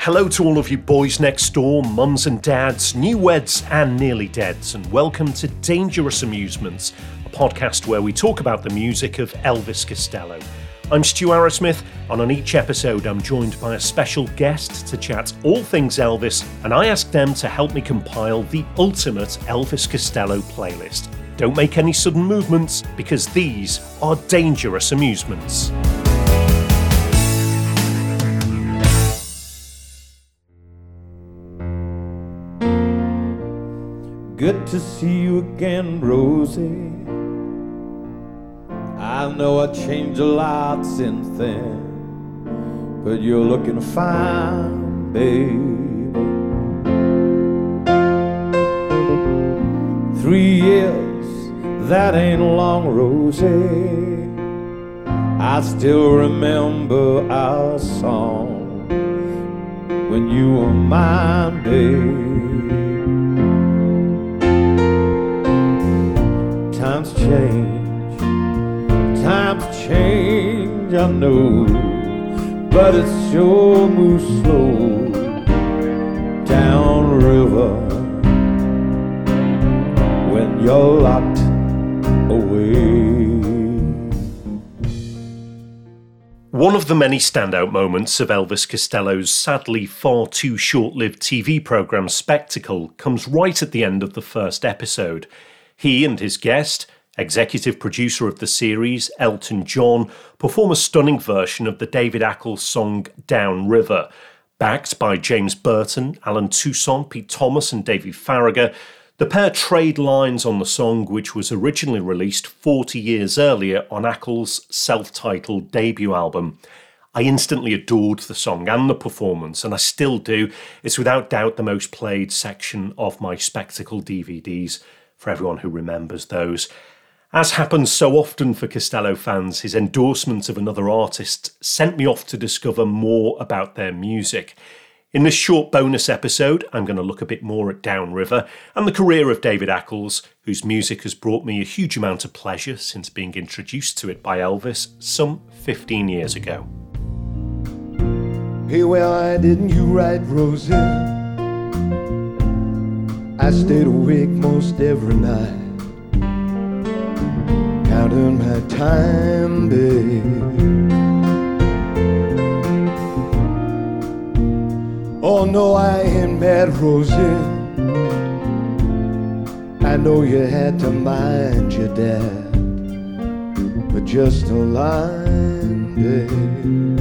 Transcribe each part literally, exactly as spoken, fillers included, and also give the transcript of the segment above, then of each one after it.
Hello to all of you boys next door, mums and dads, newlyweds and nearly deads, and welcome to Dangerous Amusements, a podcast where we talk about the music of Elvis Costello. I'm Stu Arrowsmith, and on each episode I'm joined by a special guest to chat all things Elvis, and I ask them to help me compile the ultimate Elvis Costello playlist. Don't make any sudden movements, because these are Dangerous Amusements. Good to see you again, Rosie. I know I changed a lot since then, but you're looking fine, baby. Three years, that ain't long, Rosie. I still remember our song when you were mine, baby. Times change, times change, I know, but it sure moves slow down river when you're locked away. One of the many standout moments of Elvis Costello's sadly far too short-lived T V programme Spectacle comes right at the end of the first episode. He and his guest, executive producer of the series, Elton John, perform a stunning version of the David Ackles song Down River. Backed by James Burton, Alan Toussaint, Pete Thomas and Davey Farragher, the pair trade lines on the song, which was originally released forty years earlier on Ackles' self-titled debut album. I instantly adored the song and the performance, and I still do. It's without doubt the most played section of my Spectacle D V Ds, for everyone who remembers those. As happens so often for Costello fans, his endorsement of another artist sent me off to discover more about their music. In this short bonus episode, I'm going to look a bit more at Down River and the career of David Ackles, whose music has brought me a huge amount of pleasure since being introduced to it by Elvis some fifteen years ago. Hey, why didn't you write, Rosie? I stayed awake most every night, counting my time, babe. Oh no, I ain't mad, Rosie. I know you had to mind your dad, but just a line, babe.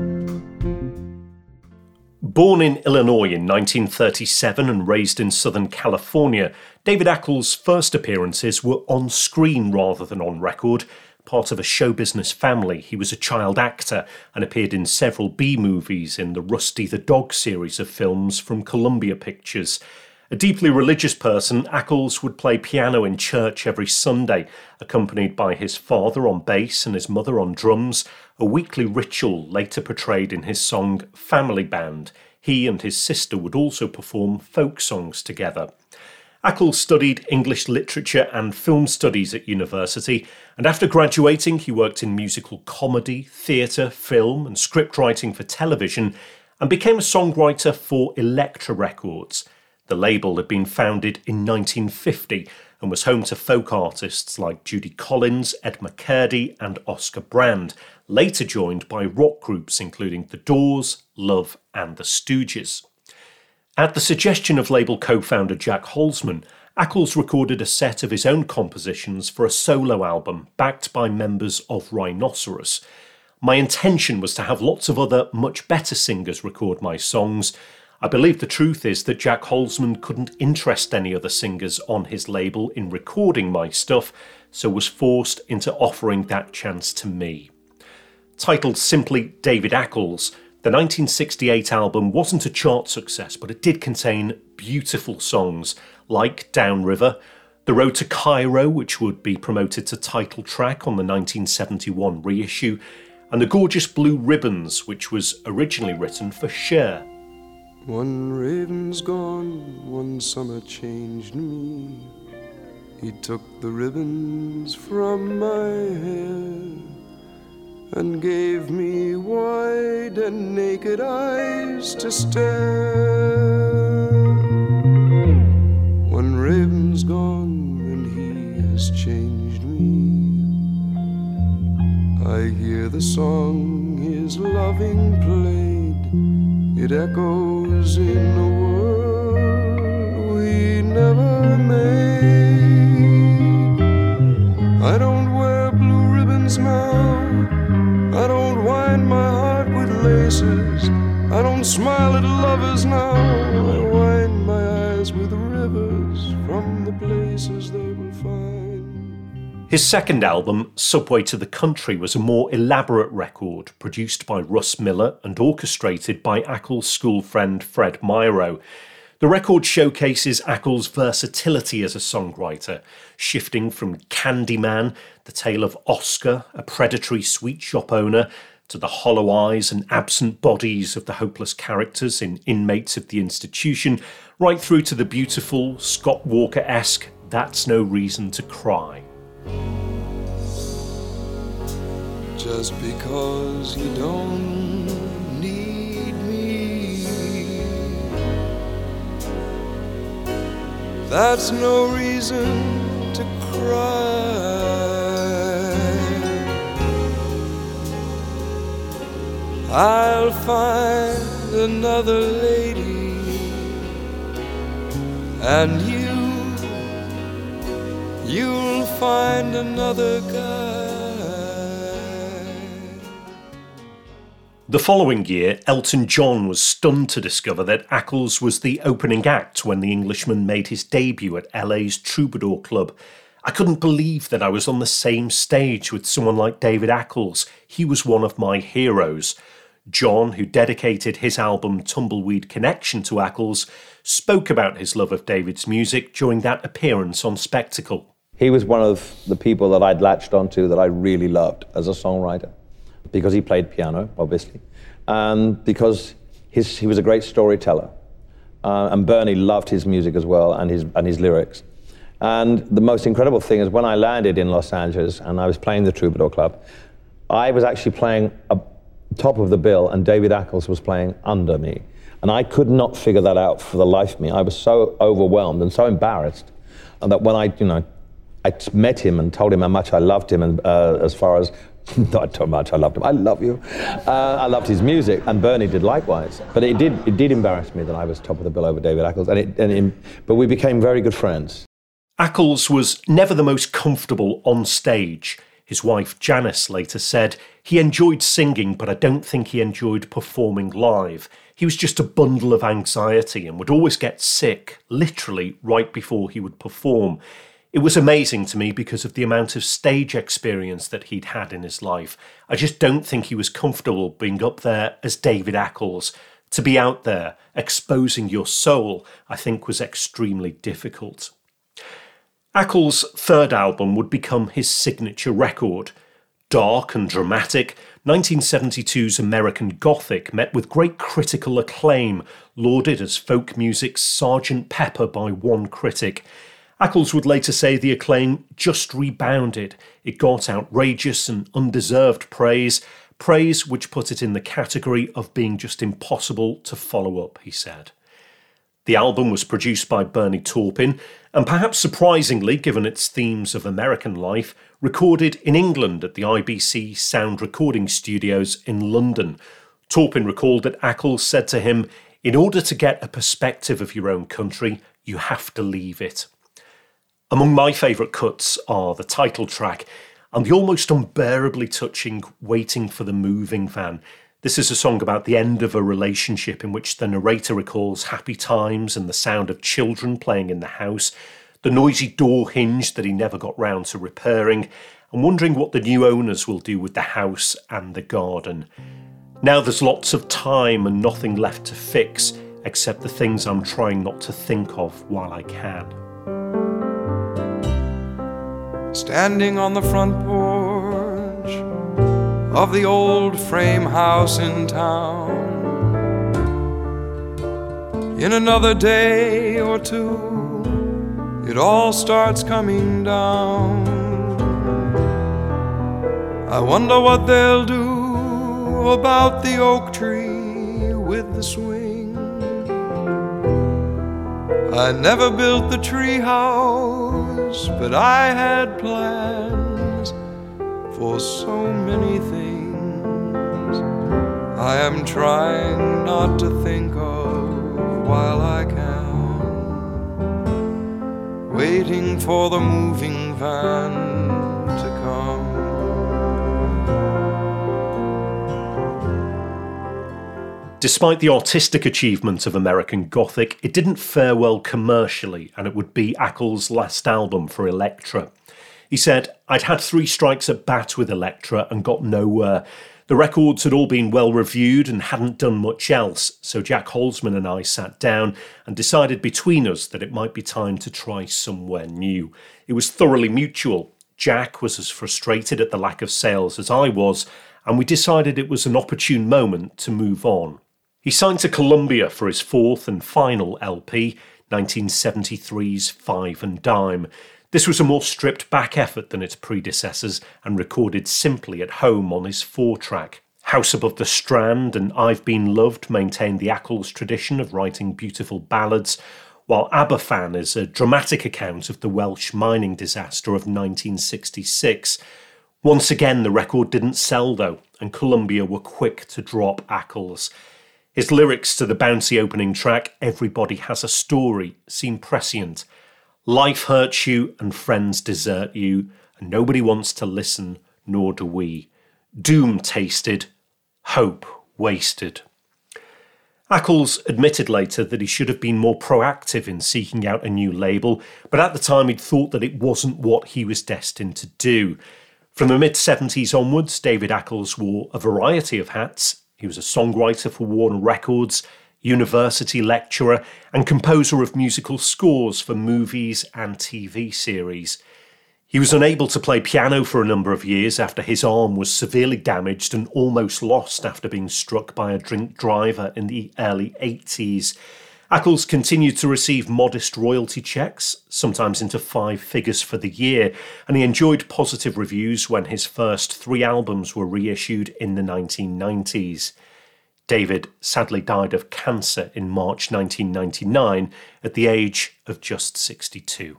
Born in Illinois in nineteen thirty-seven and raised in Southern California, David Ackles' first appearances were on screen rather than on record. Part of a show business family, he was a child actor and appeared in several B-movies in the Rusty the Dog series of films from Columbia Pictures. A deeply religious person, Ackles would play piano in church every Sunday, accompanied by his father on bass and his mother on drums, a weekly ritual later portrayed in his song Family Band. He and his sister would also perform folk songs together. Ackles studied English literature and film studies at university, and after graduating he worked in musical comedy, theatre, film and script writing for television, and became a songwriter for Elektra Records. The label had been founded in nineteen fifty and was home to folk artists like Judy Collins, Ed McCurdy and Oscar Brand, later joined by rock groups including The Doors, Love and The Stooges. At the suggestion of label co-founder Jack Holzman, Ackles recorded a set of his own compositions for a solo album backed by members of Rhinoceros. My intention was to have lots of other much better singers record my songs. I believe the truth is that Jack Holzman couldn't interest any other singers on his label in recording my stuff, so was forced into offering that chance to me. Titled simply David Ackles, the nineteen sixty-eight album wasn't a chart success, but it did contain beautiful songs like Down River, The Road to Cairo, which would be promoted to title track on the nineteen seventy-one reissue, and The Gorgeous Blue Ribbons, which was originally written for Cher. One raven's gone, one summer changed me. He took the ribbons from my hair. and gave me wide and naked eyes to stare. One raven's gone and he has changed me. I hear the song his loving played. It echoes in a world we never made. I don't wear blue ribbons now. I don't wind my heart with laces. I don't smile at lovers now. I wind my eyes with rivers from the places they will find. His second album, Subway to the Country, was a more elaborate record, produced by Russ Miller and orchestrated by Ackles' school friend Fred Myrow. The record showcases Ackles' versatility as a songwriter, shifting from Candyman, the tale of Oscar, a predatory sweet shop owner, to the hollow eyes and absent bodies of the hopeless characters in Inmates of the Institution, right through to the beautiful, Scott Walker-esque That's No Reason to Cry. Just because you don't need me, that's no reason to cry. I'll find another lady, and you, you'll find another guy. The following year, Elton John was stunned to discover that Ackles was the opening act when the Englishman made his debut at L A's Troubadour Club. I couldn't believe that I was on the same stage with someone like David Ackles. He was one of my heroes. John, who dedicated his album Tumbleweed Connection to Ackles, spoke about his love of David's music during that appearance on Spectacle. He was one of the people that I'd latched onto that I really loved as a songwriter, because he played piano, obviously, and because his, he was a great storyteller. Uh, and Bernie loved his music as well, and his, and his lyrics. And the most incredible thing is when I landed in Los Angeles and I was playing the Troubadour Club, I was actually playing a top of the bill and David Ackles was playing under me. And I could not figure that out for the life of me. I was so overwhelmed and so embarrassed. And that when I, you know, I met him and told him how much I loved him, and uh, as far as, not how much I loved him, I love you. Uh, I loved his music, and Bernie did likewise. But it did, it did embarrass me that I was top of the bill over David Ackles, and it, and it, but we became very good friends. Ackles was never the most comfortable on stage. His wife Janice later said, he enjoyed singing, but I don't think he enjoyed performing live. He was just a bundle of anxiety and would always get sick, literally, right before he would perform. It was amazing to me because of the amount of stage experience that he'd had in his life. I just don't think he was comfortable being up there as David Ackles. To be out there, exposing your soul, I think was extremely difficult. Ackles' third album would become his signature record. Dark and dramatic, nineteen seventy-two's American Gothic met with great critical acclaim, lauded as folk music's Sergeant Pepper by one critic. Ackles would later say the acclaim just rebounded. It got outrageous and undeserved praise, praise which put it in the category of being just impossible to follow up, he said. The album was produced by Bernie Taupin, and perhaps surprisingly, given its themes of American life, recorded in England at the I B C Sound Recording Studios in London. Taupin recalled that Ackles said to him, "In order to get a perspective of your own country, you have to leave it." Among my favourite cuts are the title track and the almost unbearably touching Waiting for the Moving Van. This is a song about the end of a relationship in which the narrator recalls happy times and the sound of children playing in the house, the noisy door hinge that he never got round to repairing, and wondering what the new owners will do with the house and the garden. Now there's lots of time and nothing left to fix, except the things I'm trying not to think of while I can. Standing on the front porch of the old frame house in town, in another day or two it all starts coming down. I wonder what they'll do about the oak tree with the swing. I never built the tree house, but I had plans for so many things I am trying not to think of while I can, waiting for the moving van to come. Despite the artistic achievement of American Gothic, it didn't fare well commercially, and it would be Ackles' last album for Elektra. He said, "I'd had three strikes at bat with Elektra and got nowhere. The records had all been well reviewed and hadn't done much else, so Jack Holzman and I sat down and decided between us that it might be time to try somewhere new. It was thoroughly mutual. Jack was as frustrated at the lack of sales as I was, and we decided it was an opportune moment to move on." He signed to Columbia for his fourth and final L P, nineteen seventy-three's Five and Dime. This was a more stripped-back effort than its predecessors and recorded simply at home on his four-track. House Above the Strand and I've Been Loved maintained the Ackles tradition of writing beautiful ballads, while Aberfan is a dramatic account of the Welsh mining disaster of nineteen sixty-six. Once again, the record didn't sell, though, and Columbia were quick to drop Ackles. His lyrics to the bouncy opening track, Everybody Has a Story, seem prescient. Life hurts you and friends desert you, and nobody wants to listen, nor do we. Doom tasted, hope wasted. Ackles admitted later that he should have been more proactive in seeking out a new label, but at the time he'd thought that it wasn't what he was destined to do. From the mid-seventies onwards, David Ackles wore a variety of hats. He was a songwriter for Warner Records, university lecturer, and composer of musical scores for movies and T V series. He was unable to play piano for a number of years after his arm was severely damaged and almost lost after being struck by a drink driver in the early eighties. Ackles continued to receive modest royalty checks, sometimes into five figures for the year, and he enjoyed positive reviews when his first three albums were reissued in the nineteen nineties. David sadly died of cancer in March nineteen ninety-nine at the age of just sixty-two.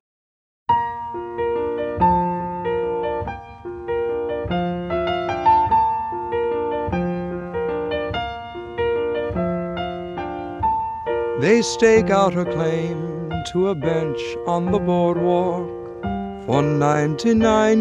They stake out her claim to a bench on the boardwalk for ninety-nine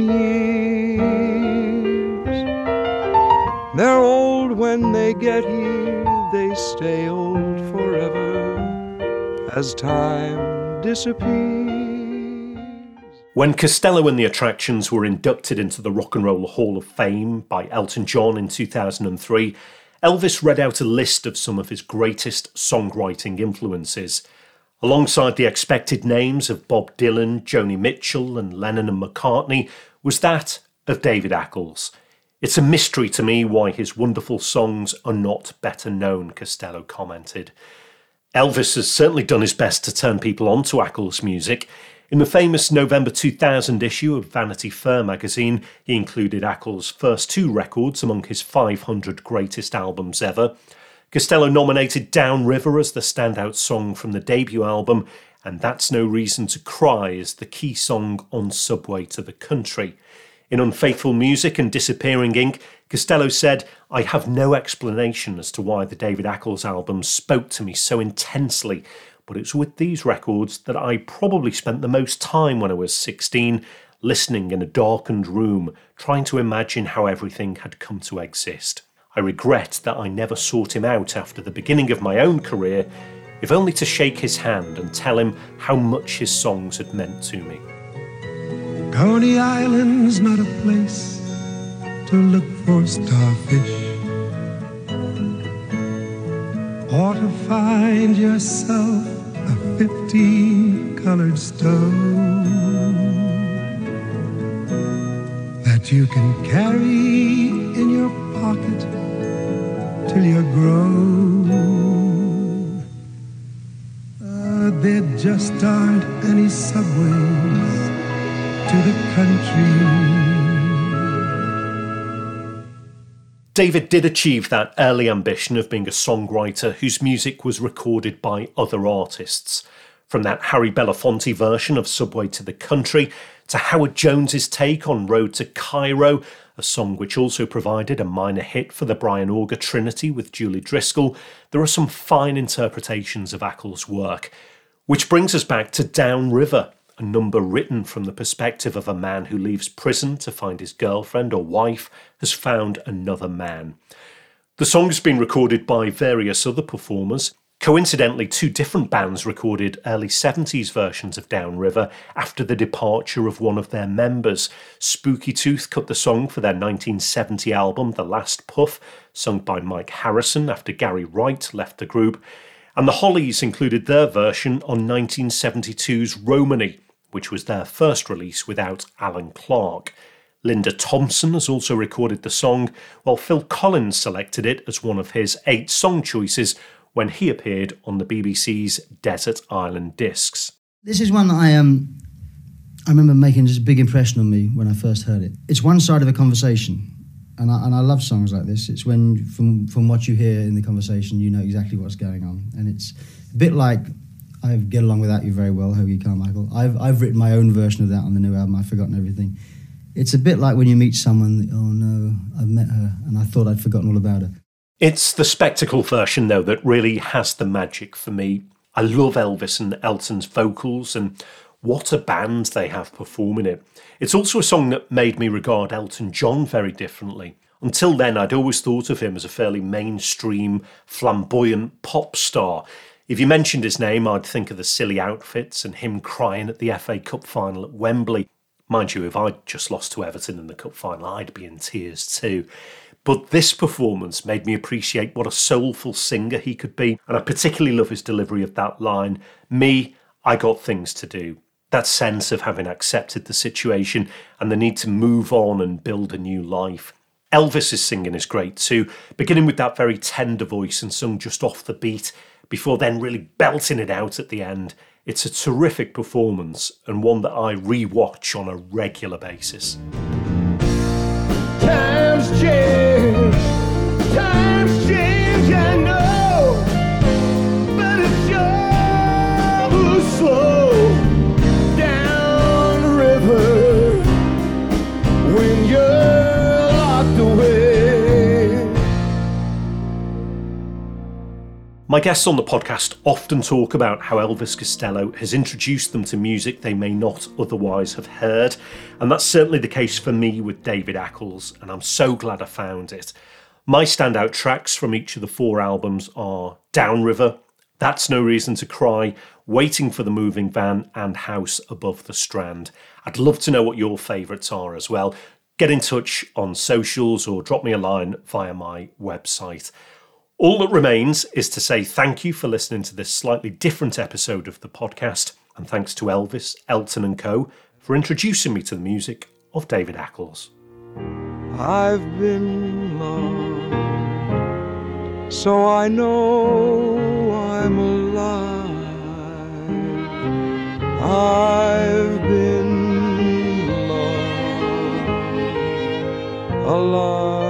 years. They're old when they get here, they stay old forever as time disappears. When Costello and the Attractions were inducted into the Rock and Roll Hall of Fame by Elton John in two thousand three, Elvis read out a list of some of his greatest songwriting influences. Alongside the expected names of Bob Dylan, Joni Mitchell and Lennon and McCartney was that of David Ackles. "It's a mystery to me why his wonderful songs are not better known," Costello commented. Elvis has certainly done his best to turn people on to Ackles' music. In the famous November two thousand issue of Vanity Fair magazine, he included Ackles' first two records among his five hundred greatest albums ever. Costello nominated Downriver as the standout song from the debut album, and That's No Reason to Cry as the key song on Subway to the Country. In Unfaithful Music and Disappearing Ink, Costello said, "I have no explanation as to why the David Ackles albums spoke to me so intensely, but it's with these records that I probably spent the most time when I was sixteen, listening in a darkened room, trying to imagine how everything had come to exist. I regret that I never sought him out after the beginning of my own career, if only to shake his hand and tell him how much his songs had meant to me." Coney Island's not a place to look for starfish or to find yourself a fifteen-colored stone that you can carry in your pocket till you're grown. Uh, there just aren't any subways to the country, David did achieve that early ambition of being a songwriter whose music was recorded by other artists. From that Harry Belafonte version of Subway to the Country to Howard Jones's take on Road to Cairo, a song which also provided a minor hit for the Brian Auger Trinity with Julie Driscoll, there are some fine interpretations of Ackles' work. Which brings us back to Down River, a number written from the perspective of a man who leaves prison to find his girlfriend or wife has found another man. The song has been recorded by various other performers. Coincidentally, two different bands recorded early seventies versions of Down River after the departure of one of their members. Spooky Tooth cut the song for their nineteen seventy album The Last Puff, sung by Mike Harrison after Gary Wright left the group. And the Hollies included their version on nineteen seventy-two's Romany, which was their first release without Alan Clark. Linda Thompson has also recorded the song, while Phil Collins selected it as one of his eight song choices when he appeared on the B B C's Desert Island Discs. This is one that I um, I remember making just a big impression on me when I first heard it. It's one side of a conversation, and I, and I love songs like this. It's when, from, from what you hear in the conversation, you know exactly what's going on. And it's a bit like I Get Along Without You Very Well, Hoagy Carmichael. I've I've written my own version of that on the new album, I've Forgotten Everything. It's a bit like when you meet someone, that, oh no, I've met her and I thought I'd forgotten all about her. It's the spectacle version, though, that really has the magic for me. I love Elvis and Elton's vocals, and what a band they have performing it. It's also a song that made me regard Elton John very differently. Until then, I'd always thought of him as a fairly mainstream, flamboyant pop star. If you mentioned his name, I'd think of the silly outfits and him crying at the F A Cup final at Wembley. Mind you, if I'd just lost to Everton in the cup final, I'd be in tears too. But this performance made me appreciate what a soulful singer he could be, and I particularly love his delivery of that line, "Me, I got things to do." That sense of having accepted the situation and the need to move on and build a new life. Elvis's singing is great too, beginning with that very tender voice and sung just off the beat, before then really belting it out at the end. It's a terrific performance and one that I re-watch on a regular basis. Times change, times change, I know, but it's sure moves slow down the river when you're locked away. My guests on the podcast often talk about how Elvis Costello has introduced them to music they may not otherwise have heard, and that's certainly the case for me with David Ackles, and I'm so glad I found it. My standout tracks from each of the four albums are Down River, That's No Reason to Cry, Waiting for the Moving Van, and House Above the Strand. I'd love to know what your favourites are as well. Get in touch on socials or drop me a line via my website. All that remains is to say thank you for listening to this slightly different episode of the podcast, and thanks to Elvis, Elton and Co. for introducing me to the music of David Ackles. I've been loved, so I know I'm alive. I've been loved, alive.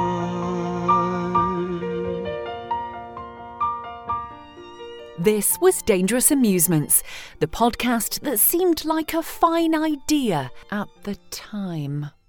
This was Dangerous Amusements, the podcast that seemed like a fine idea at the time.